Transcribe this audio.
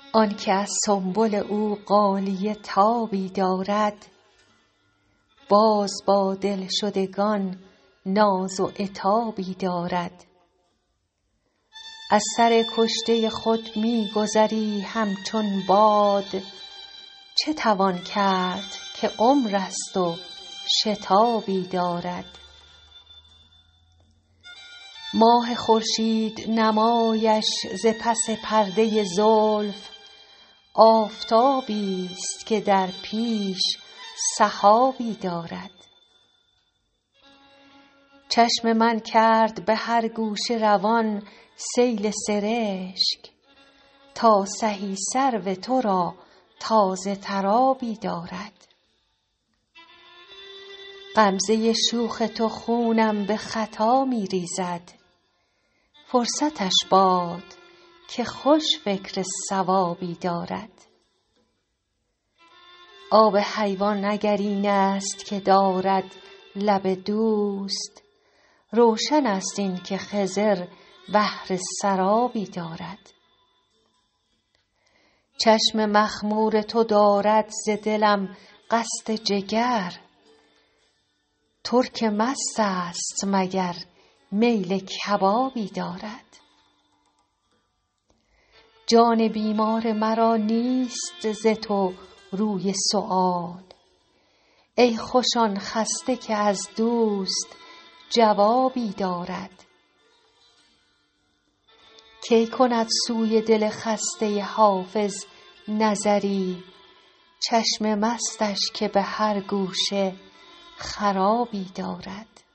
آن که از سنبل او غالیه تابی دارد، باز با دلشدگان ناز و عتابی دارد. از سر کشته خود می گذری همچون باد، چه توان کرد که عمر است و شتابی دارد. ماه خورشید نمایش ز پس پرده زلف، آفتابی است که در پیش سحابی دارد. چشم من کرد به هر گوشه روان سیل سرشک، تا سهی سرو تو را تازه ترابی دارد. غمزه شوخ تو خونم به خطا می ریزد، فرصتش باد که خوش فکر صوابی دارد. آب حیوان اگر این است که دارد لب دوست، روشن است این که خضر بحر سرابی دارد. چشم مخمور تو دارد ز دلم قصد جگر، ترک مست است مگر میل کبابی دارد. جان بیمار مرا نیست ز تو روی سؤال، ای خوش آن خسته که از دوست جوابی دارد. کی کند سوی دل خسته حافظ نظری، چشم مستش که به هر گوشه خرابی دارد.